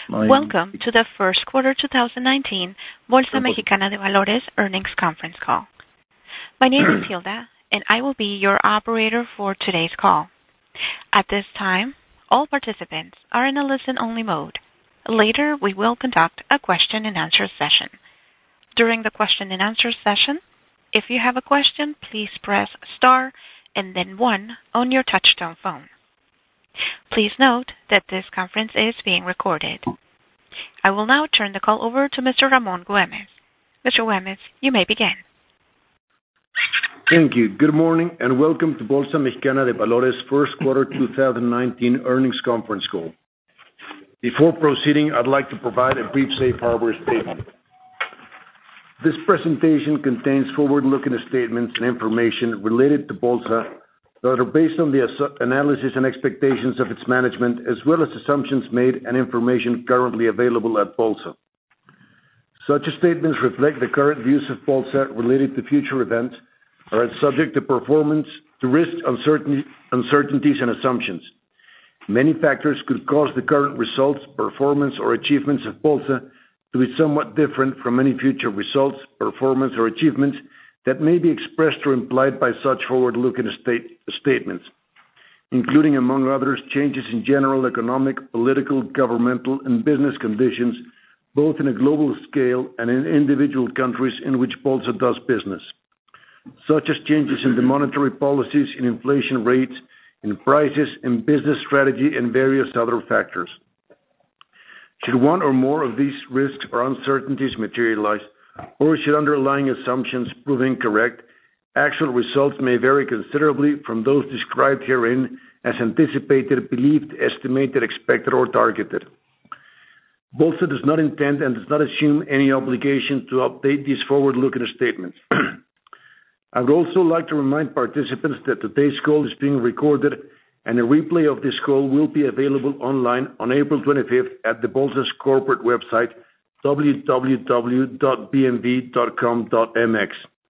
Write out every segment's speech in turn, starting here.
Welcome to the first quarter 2019 Bolsa Mexicana de Valores earnings conference call. My name is Hilda, and I will be your operator for today's call. At this time, all participants are in a listen-only mode. Later, we will conduct a question-and-answer session. During the question-and-answer session, if you have a question, please press star and then 1 on your touch-tone phone. Please note that this conference is being recorded. I will now turn the call over to Mr. Ramón Güémez. Mr. Güémez, you may begin. Thank you. Good morning and welcome to Bolsa Mexicana de Valores first quarter 2019 earnings conference call. Before proceeding, I'd like to provide a brief safe harbor statement. This presentation contains forward-looking statements and information related to Bolsa that are based on the analysis and expectations of its management, as well as assumptions made and information currently available at Bolsa. Such statements reflect the current views of Bolsa related to future events, are subject to performance, to risks, uncertainties, and assumptions. Many factors could cause the current results, performance, or achievements of Bolsa to be somewhat different from any future results, performance, or achievements that may be expressed or implied by such forward-looking statements, including, among others, changes in general economic, political, governmental, and business conditions, both in a global scale and in individual countries in which Bolsa does business, such as changes in the monetary policies, in inflation rates, in prices, in business strategy, and various other factors. Should one or more of these risks or uncertainties materialize, or should underlying assumptions prove incorrect, actual results may vary considerably from those described herein as anticipated, believed, estimated, expected, or targeted. Bolsa does not intend and does not assume any obligation to update these forward-looking statements. I would also like to remind participants that today's call is being recorded and a replay of this call will be available online on April 25th at the Bolsa's corporate website, www.bmv.com.mx.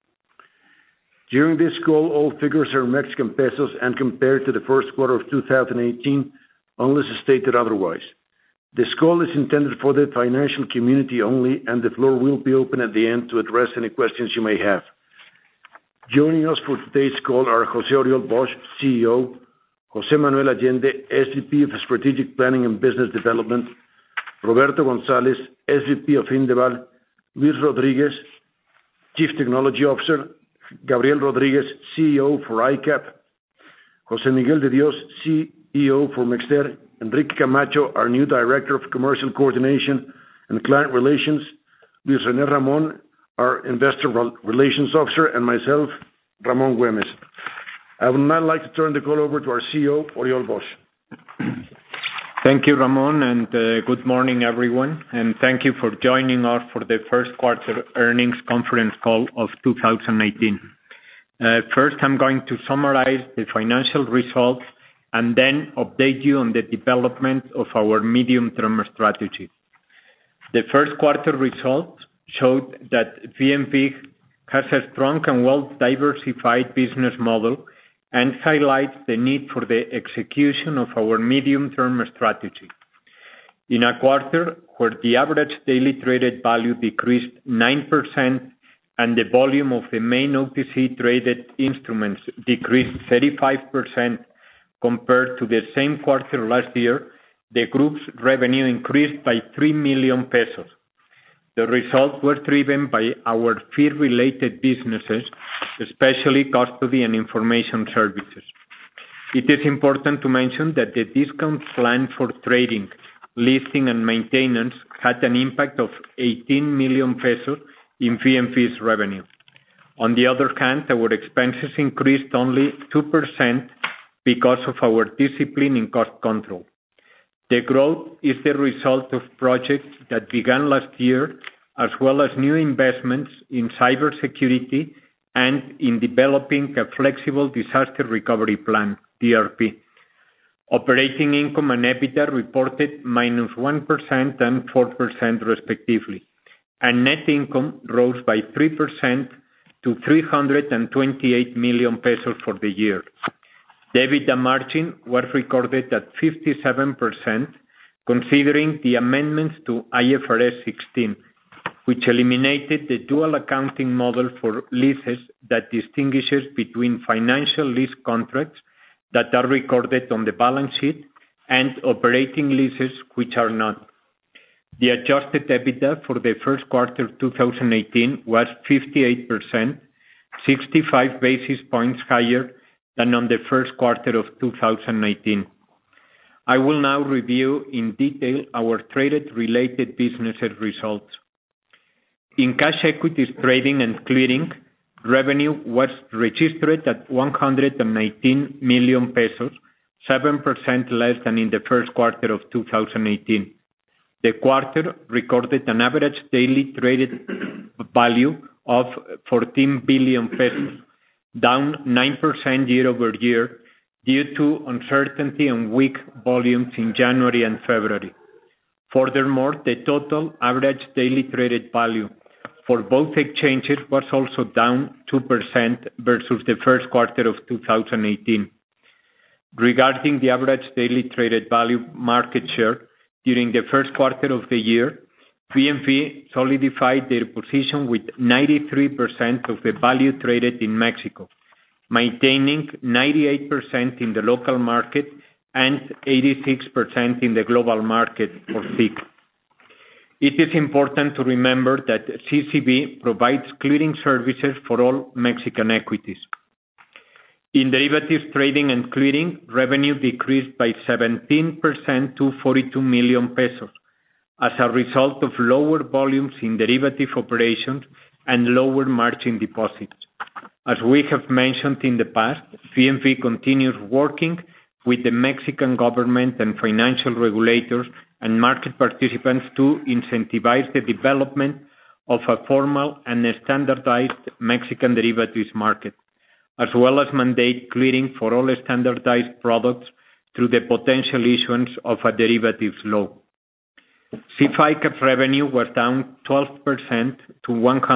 During this call, all figures are in Mexican pesos and compared to the first quarter of 2018, unless stated otherwise. This call is intended for the financial community only, and the floor will be open at the end to address any questions you may have. Joining us for today's call are José Oriol Bosch, CEO, José Manuel Allende, SVP of Strategic Planning and Business Development, Roberto González, SVP of Indeval, Luis Rodríguez, Chief Technology Officer, Gabriel Rodríguez, CEO for ICAP, José Miguel de Dios, CEO for Mexder, Enrique Camacho, our new Director of Commercial Coordination and Client Relations, Luis René Ramón, our Investor Relations Officer, and myself, Ramón Güémez. I would now like to turn the call over to our CEO, Oriol Bosch. Thank you, Ramon, and good morning, everyone, and thank you for joining us for the first quarter earnings conference call of 2018. First, I'm going to summarize the financial results and then update you on the development of our medium-term strategy. The first quarter results showed that BMV has a strong and well-diversified business model and highlights the need for the execution of our medium-term strategy. In a quarter where the average daily traded value decreased 9% and the volume of the main OTC traded instruments decreased 35% compared to the same quarter last year, the group's revenue increased by 3 million pesos. The results were driven by our fee-related businesses, especially custody and information services. It is important to mention that the discount plan for trading, listing, and maintenance had an impact of 18 million pesos in BMV's revenue. On the other hand, our expenses increased only 2% because of our discipline in cost control. The growth is the result of projects that began last year, as well as new investments in cybersecurity and in developing a flexible disaster recovery plan, DRP. Operating income and EBITDA reported -1% and 4% respectively, and net income rose by 3% to 328 million pesos for the year. The EBITDA margin was recorded at 57%, considering the amendments to IFRS 16, which eliminated the dual accounting model for leases that distinguishes between financial lease contracts that are recorded on the balance sheet and operating leases which are not. The adjusted EBITDA for the first quarter 2018 was 58%, 65 basis points higher than on the first quarter of 2019. I will now review in detail our traded-related businesses results. In cash equities trading and clearing, revenue was registered at 119 million pesos, 7% less than in the first quarter of 2018. The quarter recorded an average daily traded value of 14 billion pesos, down 9% year-over-year due to uncertainty and weak volumes in January and February. Furthermore, the total average daily traded value for both exchanges was also down 2% versus the first quarter of 2018. Regarding the average daily traded value market share, during the first quarter of the year, BMV solidified their position with 93% of the value traded in Mexico, maintaining 98% in the local market and 86% in the global market for SIC. It is important to remember that CCV provides clearing services for all Mexican equities. In derivatives trading and clearing, revenue decreased by 17% to 42 million pesos as a result of lower volumes in derivative operations and lower margin deposits. As we have mentioned in the past, BMV continues working with the Mexican government and financial regulators and market participants to incentivize the development of a formal and standardized Mexican derivatives market, as well as mandate clearing for all standardized products through the potential issuance of a derivatives law. SIF ICAP's revenue was down 12% to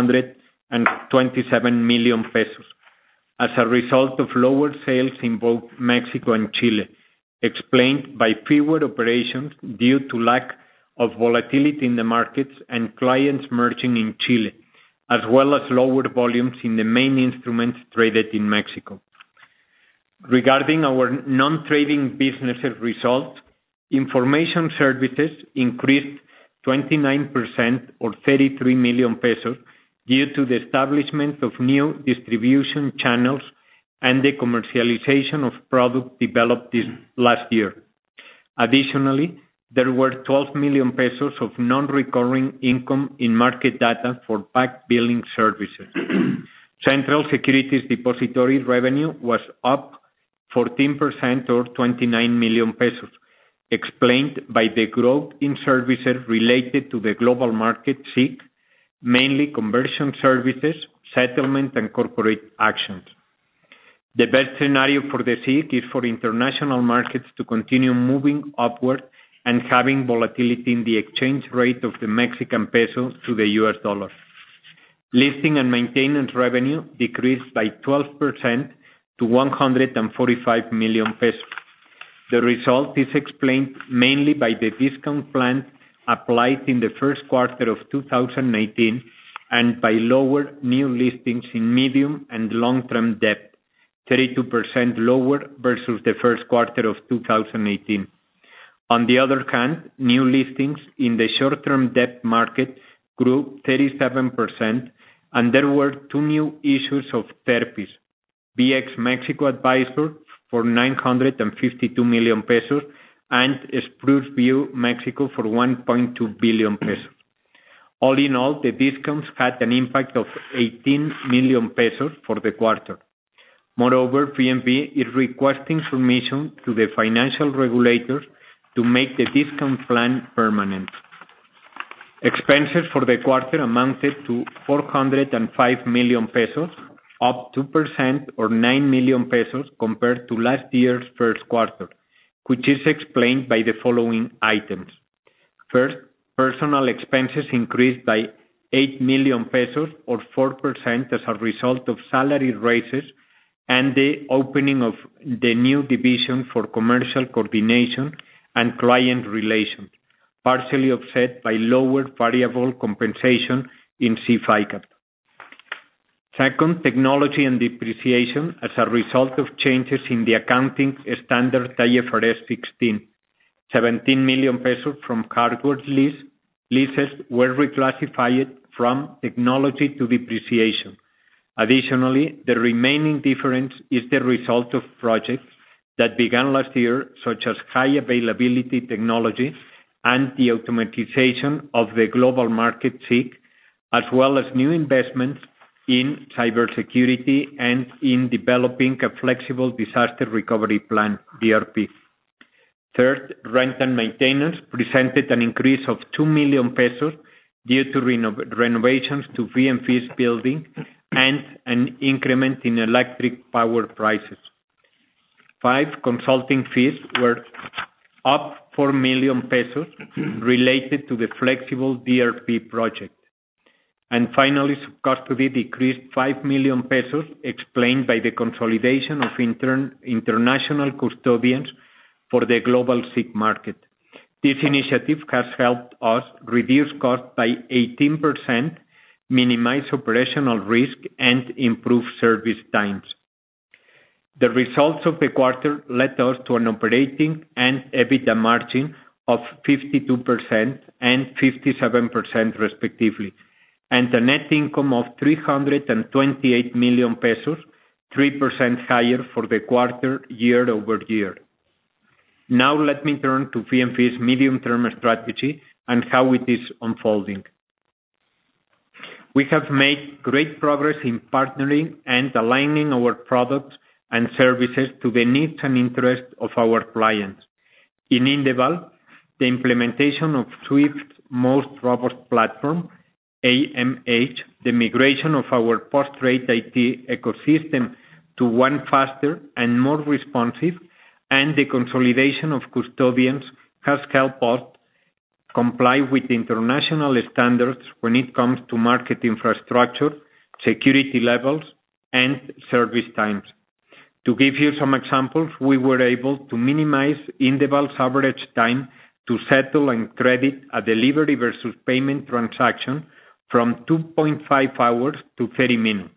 127 million pesos as a result of lower sales in both Mexico and Chile, explained by fewer operations due to lack of volatility in the markets and clients merging in Chile, as well as lower volumes in the main instruments traded in Mexico. Regarding our non-trading businesses results, information services increased 29% or 33 million pesos due to the establishment of new distribution channels and the commercialization of products developed this last year. Additionally, there were 12 million pesos of non-recurring income in market data for back billing services. Central Securities Depository revenue was up 14% or 29 million pesos, explained by the growth in services related to the global market SIC, mainly conversion services, settlement, and corporate actions. The best scenario for the SIC is for international markets to continue moving upward and having volatility in the exchange rate of the Mexican peso to the US dollar. Listing and maintenance revenue decreased by 12% to 145 million pesos. The result is explained mainly by the discount plan applied in the first quarter of 2018 and by lower new listings in medium and long-term debt, 32% lower versus the first quarter of 2018. On the other hand, new listings in the short-term debt market grew 37%, and there were two new issues of TERPIs, BX Mexico Advisor for 952 million pesos and Spruce View Mexico for 1.2 billion pesos. All in all, the discounts had an impact of 18 million pesos for the quarter. Moreover, BMV is requesting permission to the financial regulators to make the discount plan permanent. Expenses for the quarter amounted to 405 million pesos, up 2% or 9 million pesos compared to last year's first quarter, which is explained by the following items. First, personal expenses increased by 8 million pesos or 4% as a result of salary raises and the opening of the new division for commercial coordination and client relations, partially offset by lower variable compensation in SIF ICAP. Second, technology and depreciation as a result of changes in the accounting standard IFRS 16. 17 million pesos from hardware leases were reclassified from technology to depreciation. Additionally, the remaining difference is the result of projects that began last year, such as high availability technology and the automatization of the global market SIC, as well as new investments in cybersecurity and in developing a flexible disaster recovery plan, DRP. Third, rent and maintenance presented an increase of 2 million pesos due to renovations to VMV's building and an increment in electric power prices. 5, consulting fees were up 4 million pesos related to the flexible DRP project. And finally, subcustody decreased 5 million pesos, explained by the consolidation of international custodians for the global SIC market. This initiative has helped us reduce costs by 18%, minimize operational risk, and improve service times. The results of the quarter led us to an operating and EBITDA margin of 52% and 57% respectively, and a net income of 328 million pesos, 3% higher for the quarter year-over-year. Now let me turn to VMV's medium-term strategy and how it is unfolding. We have made great progress in partnering and aligning our products and services to the needs and interests of our clients. In Indeval, the implementation of SWIFT's most robust platform, AMH, the migration of our post-trade IT ecosystem to one faster and more responsive, and the consolidation of custodians has helped us comply with international standards when it comes to market infrastructure, security levels, and service times. To give you some examples, we were able to minimize Indeval's average time to settle and credit a delivery versus payment transaction from 2.5 hours to 30 minutes.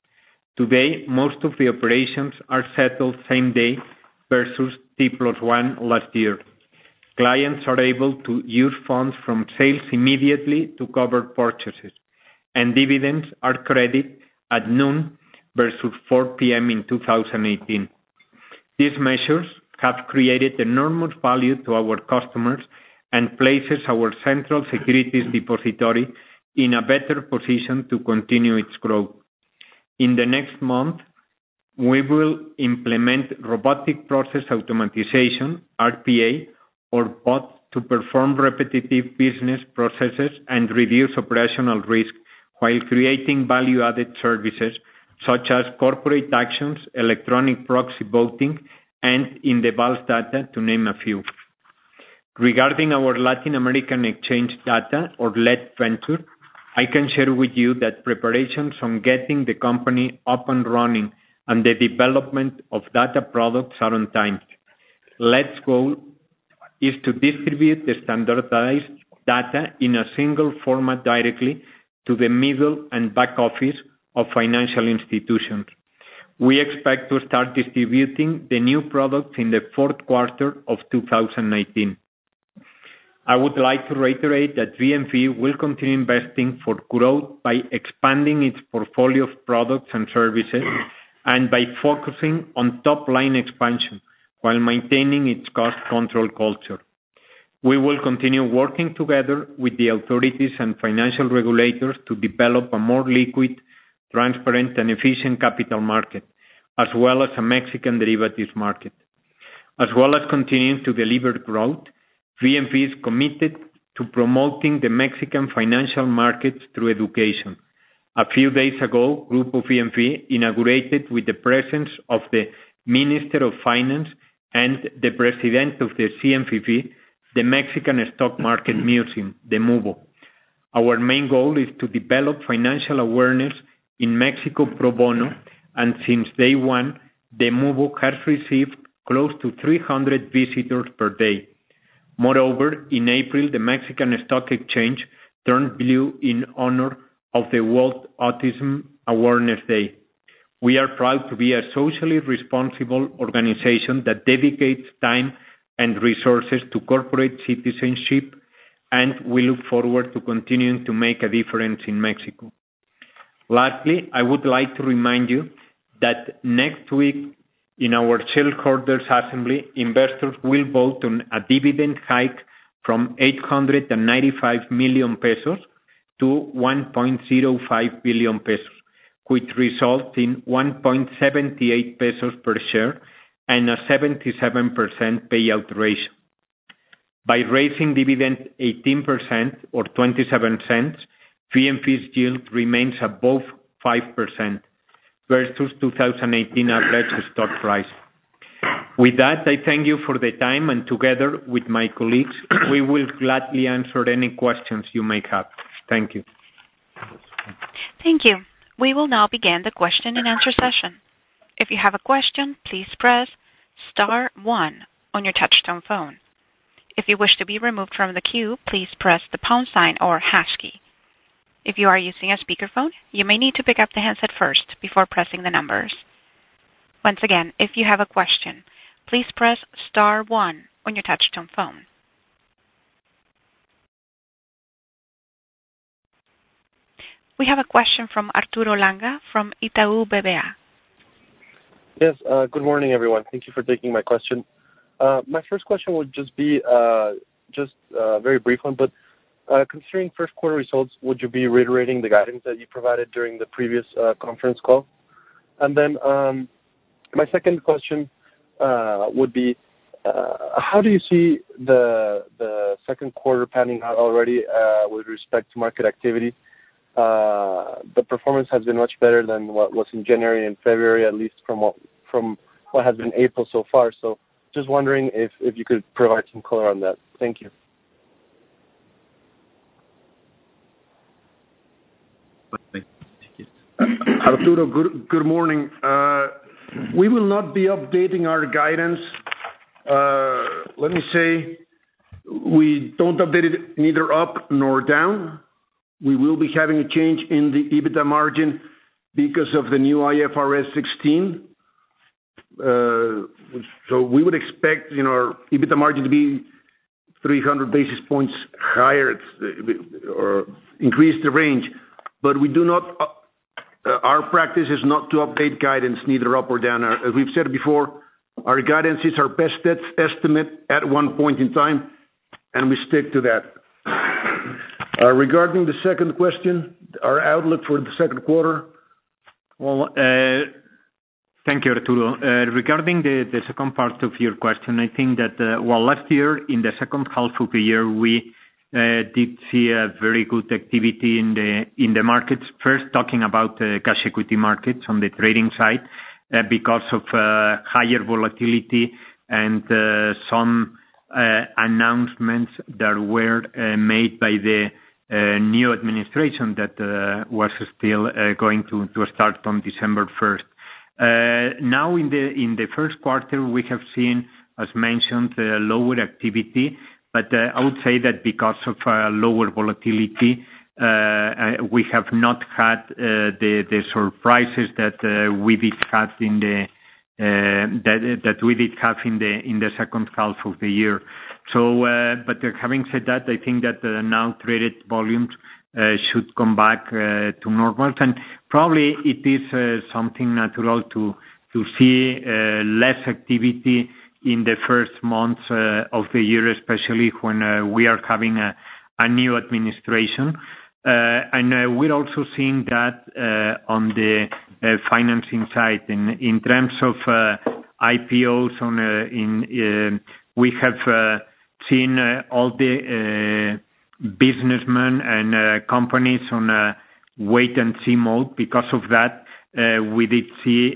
Today, most of the operations are settled same day versus T+1 last year. Clients are able to use funds from sales immediately to cover purchases, and dividends are credited at noon versus 4 p.m. in 2018. These measures have created enormous value to our customers and places our central securities depository in a better position to continue its growth. In the next month, we will implement robotic process automatization, RPA, or bots to perform repetitive business processes and reduce operational risk while creating value-added services such as corporate actions, electronic proxy voting, and Indeval's data, to name a few. Regarding our Latin American exchange data, or LED venture, I can share with you that preparations on getting the company up and running and the development of data products are on time. LED's goal is to distribute the standardized data in a single format directly to the middle and back office of financial institutions. We expect to start distributing the new products in the fourth quarter of 2019. I would like to reiterate that VMV will continue investing for growth by expanding its portfolio of products and services and by focusing on top-line expansion while maintaining its cost control culture. We will continue working together with the authorities and financial regulators to develop a more liquid, transparent, and efficient capital market, as well as a Mexican derivatives market. As well as continuing to deliver growth, VMV is committed to promoting the Mexican financial markets through education. A few days ago, Grupo VMV inaugurated with the presence of the Minister of Finance and the President of the CNBV, the Mexican Stock Market Museum, the MUBO. Our main goal is to develop financial awareness in Mexico pro bono, and since day one, the MUBO has received close to 300 visitors per day. Moreover, in April, the Mexican Stock Exchange turned blue in honor of the World Autism Awareness Day. We are proud to be a socially responsible organization that dedicates time and resources to corporate citizenship, and we look forward to continuing to make a difference in Mexico. Lastly, I would like to remind you that next week in our shareholders' assembly, investors will vote on a dividend hike from 895 million pesos to 1.05 billion pesos, which results in 1.78 pesos per share and a 77% payout ratio. By raising dividend 18% or 27 cents, VMP's yield remains above 5% versus 2018 average stock price. With that, I thank you for the time, and together with my colleagues, we will gladly answer any questions you may have. Thank you. Thank you. We will now begin the question and answer session. If you have a question, please press star 1 on your touchtone phone. If you wish to be removed from the queue, please press the pound sign or hash key. If you are using a speakerphone, you may need to pick up the handset first before pressing the numbers. Once again, if you have a question, please press star 1 on your touchtone phone. We have a question from Arturo Langa from Itaú BBA. Yes, good morning, everyone. Thank you for taking my question. My first question would just be a very brief one, but considering first quarter results, would you be reiterating the guidance that you provided during the previous conference call? And then my second question would be, how do you see the second quarter panning out already with respect to market activity? The performance has been much better than what was in January and February, at least from what has been April so far. So just wondering if you could provide some color on that. Thank you. Arturo, good morning. We will not be updating our guidance. Let me say, we don't update it neither up nor down. We will be having a change in the EBITDA margin because of the new IFRS 16. So we would expect, our EBITDA margin to be 300 basis points higher or increase the range. But we do not, our practice is not to update guidance neither up or down. As we've said before, our guidance is our best estimate at one point in time, and we stick to that. Regarding the second question, our outlook for the second quarter. Well, thank you, Arturo. Regarding the second part of your question, I think that, last year, in the second half of the year, we did see a very good activity in the markets. First, talking about cash equity markets on the trading side, because of higher volatility and some announcements that were made by the new administration that was still going to start on December 1st. Now, in the first quarter, we have seen, as mentioned, lower activity, but I would say that because of lower volatility, we have not had the surprises that we did have in the second half of the year. So, but having said that, I think that now traded volumes should come back to normal, and probably it is something natural to see less activity in the first months of the year, especially when we are having a new administration. And we're also seeing that on the financing side. In terms of IPOs, we have seen all the businessmen and companies on a wait-and-see mode. Because of that, we did see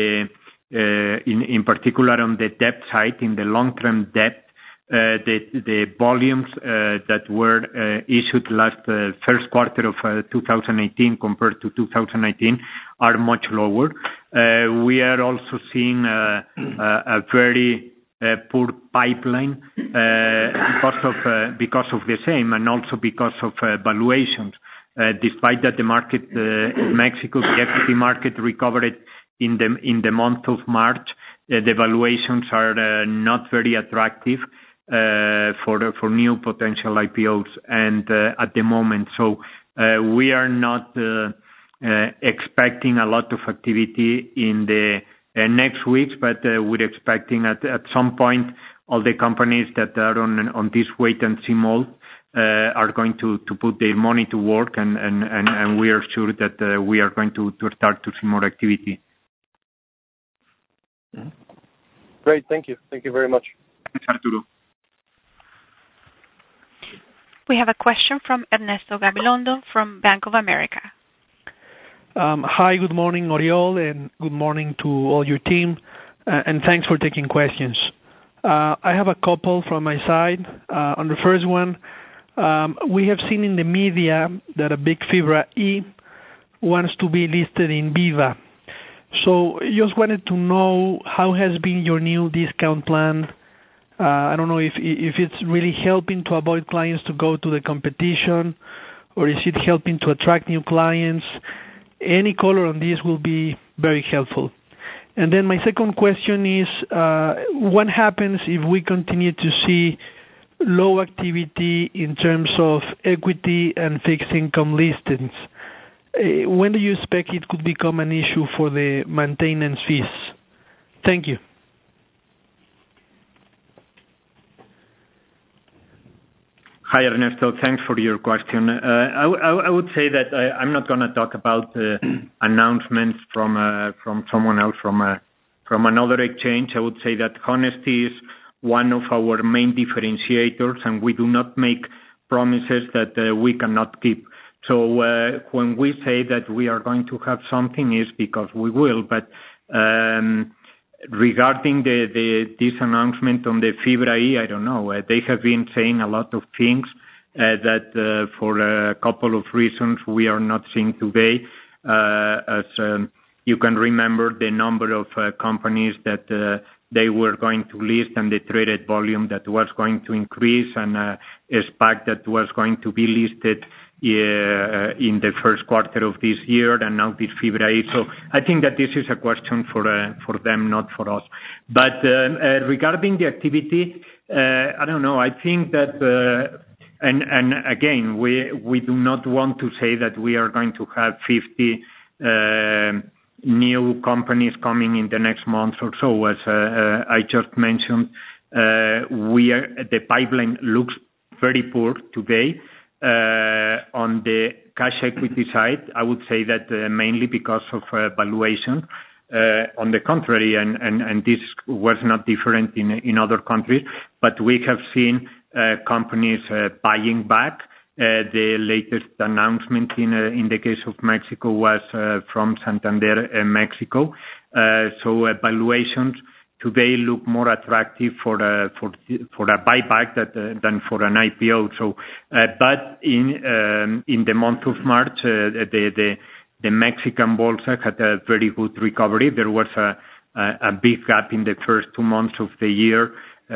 in particular on the debt side, in the long-term debt, the volumes that were issued last first quarter of 2018 compared to 2019 are much lower. We are also seeing a very poor pipeline because of the same, and also because of valuations. Despite that the market, Mexico, the equity market recovered in the month of March, the valuations are not very attractive for new potential IPOs and at the moment. So we are not expecting a lot of activity in the next weeks, but we're expecting at some point all the companies that are on this wait and see mode are going to put their money to work, and we are sure that we are going to start to see more activity. Great, thank you. Thank you very much. Thanks, Arturo. We have a question from Ernesto Gabilondo from Bank of America. Hi, good morning, Oriol, and good morning to all your team, and thanks for taking questions. I have a couple from my side. On the first one, we have seen in the media that a big Fibra E wants to be listed in Biva. So just wanted to know how has been your new discount plan. I don't know if it's really helping to avoid clients to go to the competition, or is it helping to attract new clients? Any color on this will be very helpful. And then my second question is, what happens if we continue to see low activity in terms of equity and fixed income listings? When do you expect it could become an issue for the maintenance fees? Thank you. Hi, Ernesto. Thanks for your question. I would say that I'm not going to talk about announcements from someone else, from another exchange. I would say that honesty is one of our main differentiators, and we do not make promises that we cannot keep. So when we say that we are going to have something, is because we will. But regarding this announcement on the Fibra E, I don't know. They have been saying a lot of things that for a couple of reasons we are not seeing today. As you can remember, the number of companies that they were going to list and the traded volume that was going to increase, and a SPAC that was going to be listed in the first quarter of this year, and now this Fibra E. So I think that this is a question for them, not for us. But regarding the activity, I don't know. I think that, and again, we do not want to say that we are going to have 50 new companies coming in the next month or so. As I just mentioned, the pipeline looks very poor today. On the cash equity side, I would say that mainly because of valuation. On the contrary, and this was not different in other countries, but we have seen companies buying back. The latest announcement in the case of Mexico was from Santander, Mexico. So valuations today look more attractive for a buyback than for an IPO. So, but in the month of March, the Mexican Bolsa had a very good recovery. There was a big gap in the first 2 months of the year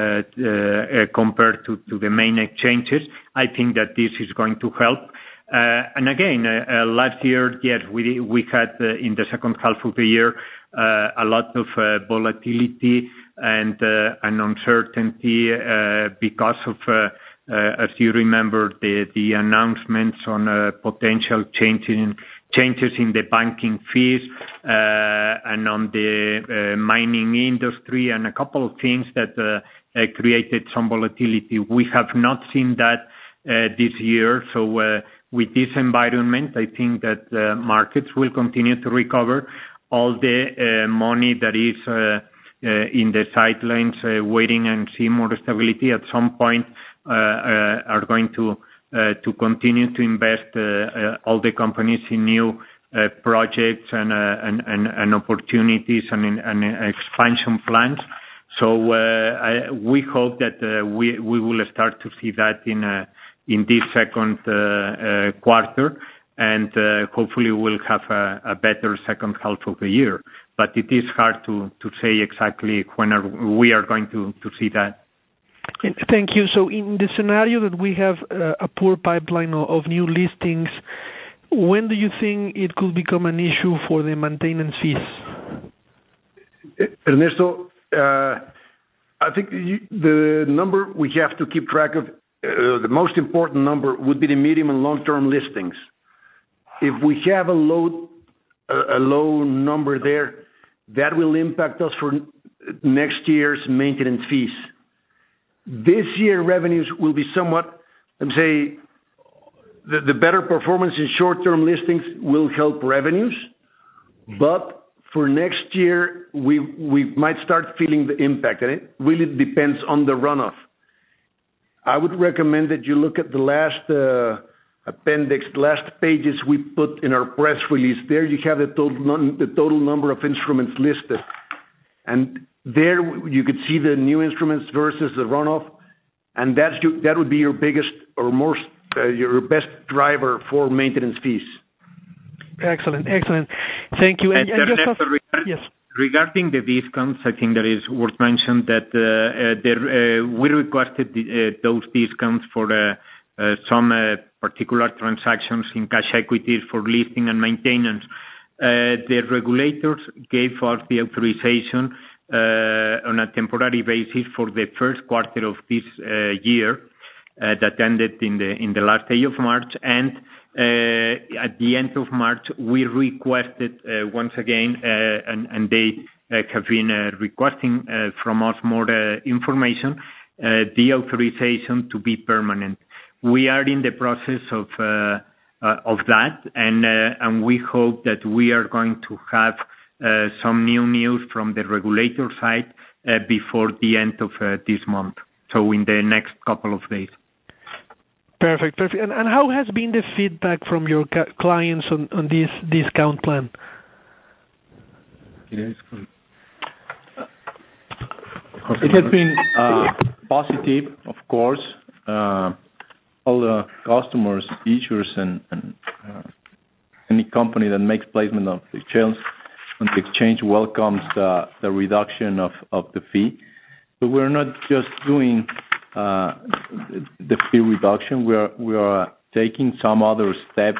compared to the main exchanges. I think that this is going to help. And again, last year, yes, we had in the second half of the year a lot of volatility and uncertainty because of, as you remember, the announcements on potential changes in the banking fees and on the mining industry, and a couple of things that created some volatility. We have not seen that this year. So with this environment, I think that markets will continue to recover. All the money that is in the sidelines waiting and see more stability at some point are going to continue to invest all the companies in new projects and opportunities and expansion plans. So we hope that we will start to see that in this second quarter, and hopefully we'll have a better second half of the year. but it is hard to say exactly when we are going to see that. Thank you. So in the scenario that we have a poor pipeline of new listings, when do you think it could become an issue for the maintenance fees? Ernesto, I think the number we have to keep track of, the most important number would be the medium and long-term listings. If we have a low number there, that will impact us for next year's maintenance fees. This year, revenues will be somewhat, let me say, the better performance in short-term listings will help revenues, but for next year, we might start feeling the impact, and it really depends on the runoff. I would recommend that you look at the last appendix, last pages we put in our press release. There you have the total number of instruments listed, and there you could see the new instruments versus the runoff, and that would be your biggest or your best driver for maintenance fees. Excellent. Thank you. And Ernesto, yes. Regarding the discounts, I think that is worth mentioning that we requested those discounts for some particular transactions in cash equities for listing and maintenance. The regulators gave us the authorization on a temporary basis for the first quarter of this year that ended in the last day of March, and at the end of March, we requested once again, and they have been requesting from us more information, the authorization to be permanent. We are in the process of that, and we hope that we are going to have some new news from the regulator side before the end of this month, so in the next couple of days. Perfect. And how has been the feedback from your clients on this discount plan? It has been positive, of course. All the customers, issuers, and any company that makes placement of the shares on the exchange welcomes the reduction of the fee. But we're not just doing the fee reduction. We are taking some other steps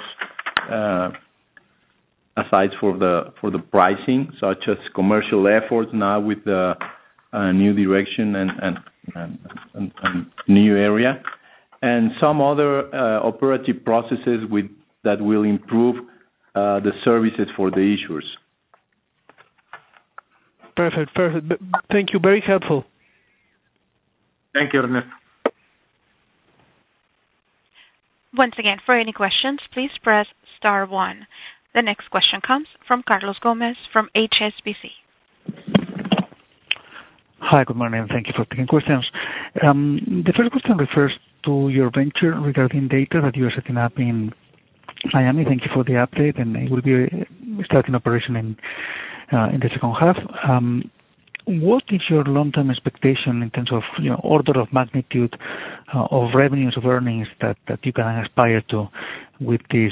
aside for the pricing, such as commercial efforts now with the new direction and new area, and some other operative processes that will improve the services for the issuers. Perfect. Thank you. Very helpful. Thank you, Ernesto. Once again, for any questions, please press star 1. The next question comes from Carlos Gomez from HSBC. Hi, good morning, and thank you for taking questions. The first question refers to your venture regarding data that you are setting up in Miami. Thank you for the update, and it will be starting operation in the second half. What is your long-term expectation in terms of order of magnitude of revenues, of earnings that you can aspire to with this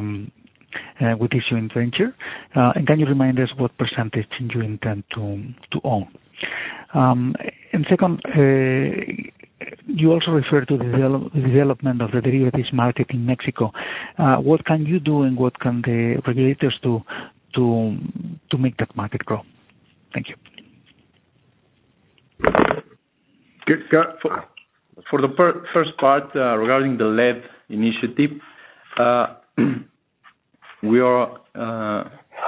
joint venture? And can you remind us what percentage you intend to own? And second, you also refer to the development of the derivatives market in Mexico. What can you do, and what can the regulators do to make that market grow? Thank you. For the first part, regarding the LED initiative, we are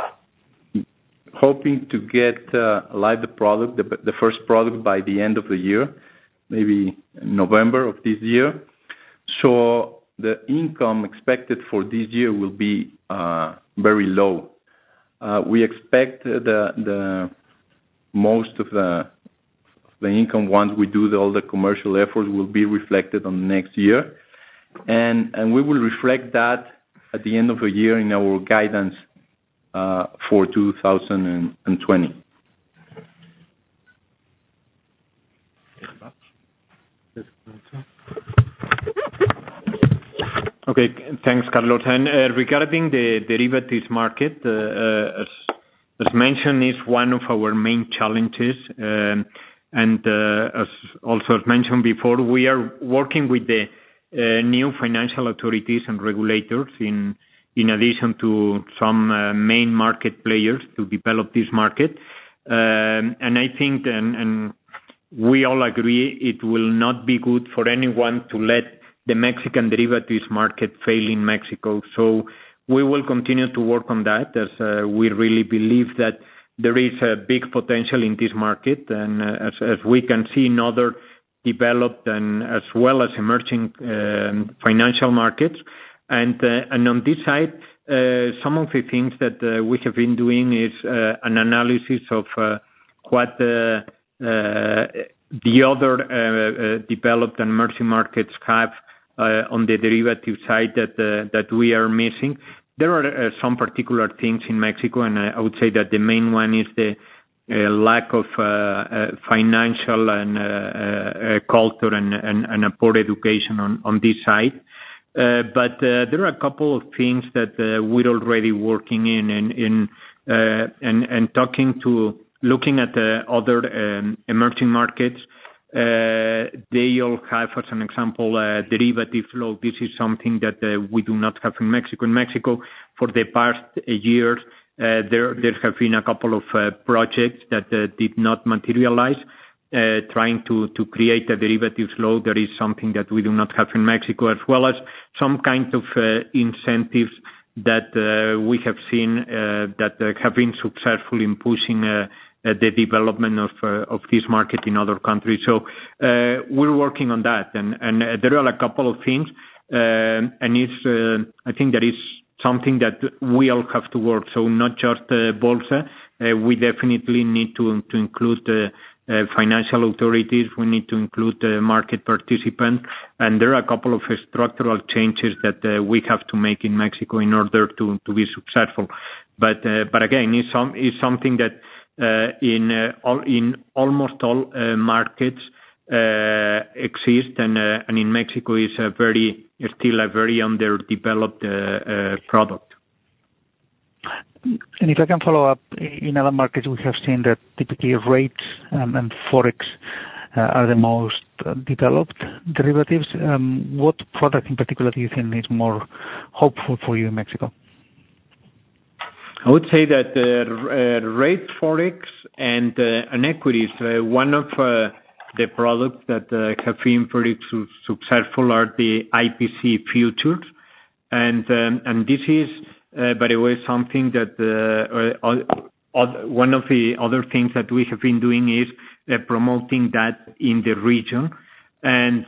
hoping to get live the product, the first product, by the end of the year, maybe November of this year. So the income expected for this year will be very low. We expect the most of the income, once we do all the commercial efforts, will be reflected on the next year, and we will reflect that at the end of the year in our guidance for 2020. Okay, thanks, Carlos. And regarding the derivatives market, as as mentioned, is one of our main challenges. As mentioned before, we are working with the new financial authorities and regulators in addition to some main market players to develop this market. I think, and we all agree, it will not be good for anyone to let the Mexican derivatives market fail in Mexico. So we will continue to work on that, as we really believe that there is a big potential in this market, and as we can see in other developed and as well as emerging financial markets. And on this side, some of the things that we have been doing is an analysis of what the other developed and emerging markets have on the derivative side that we are missing. There are some particular things in Mexico, and I would say that the main one is the lack of financial and culture and a poor education on this side. But there are a couple of things that we're already working in and looking at the other emerging markets. They all have, as an example, derivative law. This is something that we do not have in Mexico. In Mexico, for the past years, there have been a couple of projects that did not materialize, trying to create a derivatives law. That is something that we do not have in Mexico, as well as some kind of incentives that we have seen that have been successful in pushing the development of this market in other countries. So we're working on that, and there are a couple of things, and it's I think that is something that we all have to work. So not just Bolsa, we definitely need to include financial authorities. We need to include market participants, and there are a couple of structural changes that we have to make in Mexico in order to be successful. But again, it's something that in almost all markets exist, and in Mexico is still a very underdeveloped product. And if I can follow up, in other markets we have seen that typically rates and forex are the most developed derivatives. What product in particular do you think is more hopeful for you in Mexico? I would say that rate, forex, and equities. One of the products that have been very successful are the IPC futures, and this is, by the way, something that one of the other things that we have been doing is promoting that in the region, and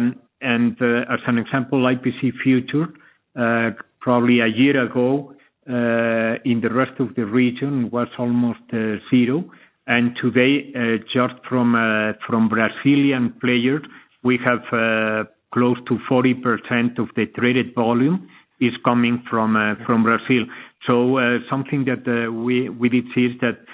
as an example, IPC future, probably a year ago. In the rest of the region was almost zero, and today just from Brazilian players we have close to 40% of the traded volume is coming from Brazil. So something that we did see is that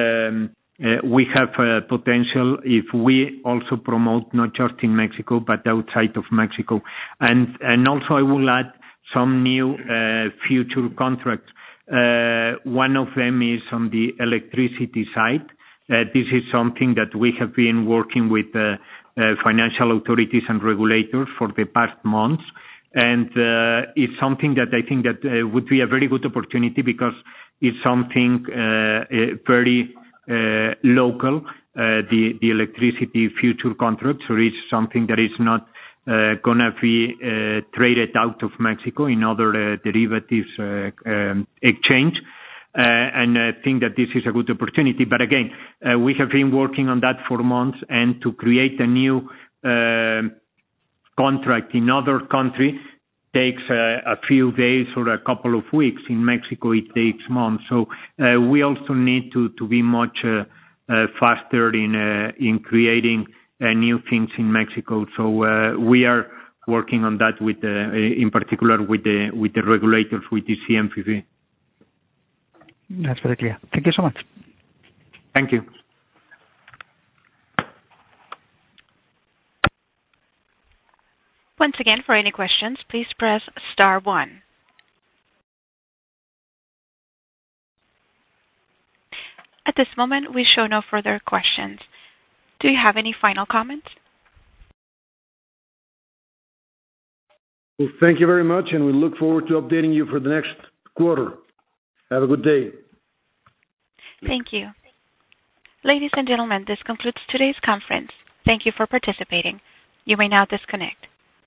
we have potential if we also promote not just in Mexico but outside of Mexico, and also I will add some new future contracts. One of them is on the electricity side. This is something that we have been working with financial authorities and regulators for the past months, and it's something that I think that would be a very good opportunity because it's something very local, the electricity future contract. So it's something that is not gonna be traded out of Mexico in other derivatives exchange, and I think that this is a good opportunity. But again, we have been working on that for months, and to create a new contract in other country takes a few days or a couple of weeks. In Mexico, it takes months. So we also need to be much faster in creating new things in Mexico. So we are working on that with in particular with the regulators, with the CNBV. That's very clear. Thank you so much. Thank you. Once again, for any questions, please press star one. At this moment, we show no further questions. Do you have any final comments? Well, thank you very much, and we look forward to updating you for the next quarter. Have a good day. Thank you. Ladies and gentlemen, this concludes today's conference. Thank you for participating. You may now disconnect.